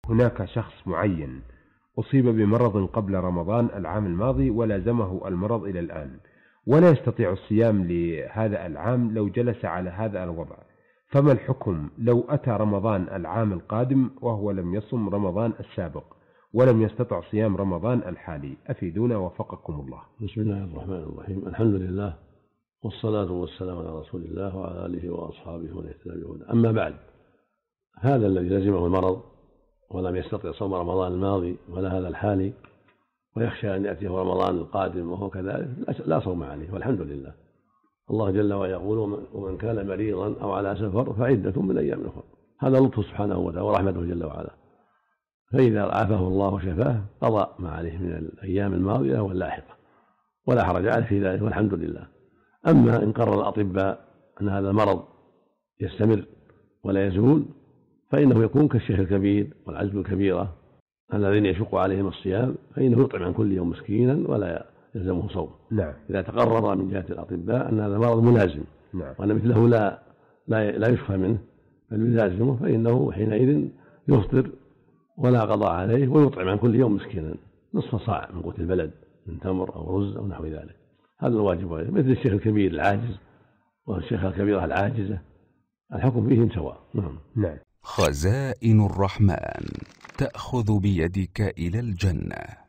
هناك شخص معين أصيب بمرض قبل رمضان العام الماضي ولازمه المرض إلى الآن، ولا يستطيع الصيام لهذا العام لو جلس على هذا الوضع، فما الحكم لو أتى رمضان العام القادم وهو لم يصم رمضان السابق ولم يستطع صيام رمضان الحالي؟ أفيدونا وفقكم الله. بسم الله الرحمن الرحيم. الحمد لله والصلاة والسلام على رسول الله وعلى آله وأصحابه ومن اهتدى بهداه. أما بعد، هذا الذي لزمه المرض ولم يستطع صوم رمضان الماضي ولا هذا الحالي ويخشى أن يأتيه رمضان القادم وهو كذلك لا صوم عليه، والحمد لله. الله جل وعلا يقول: ومن كان مريضا أو على سفر فعدة من أيام أخرى. هذا لطفه سبحانه وتعالى ورحمته جل وعلا، فإذا عافاه الله وشفاه قضى ما عليه من الأيام الماضية واللاحقة ولا حرج عليه في ذلك، والحمد لله. أما إن قرر الأطباء أن هذا المرض يستمر ولا يزول فإنه يكون كالشيخ الكبير والعجز الكبيرة الذين يشق عليهم الصيام، فإنه يطعم عن كل يوم مسكينا ولا يلزمه صوم. نعم. إذا تقرر من جهة الأطباء أن هذا المرض ملازم، نعم، وأن مثله لا يشفى منه بل يلازمه، فإنه حينئذ يفطر ولا قضاء عليه ويطعم عن كل يوم مسكينا نصف صاع من قوت البلد من تمر أو رز أو نحو ذلك. هذا الواجب عليه، مثل الشيخ الكبير العاجز والشيخ الكبيرة العاجزة، الحكم فيهم سواء. نعم. خزائن الرحمن تأخذ بيدك إلى الجنة.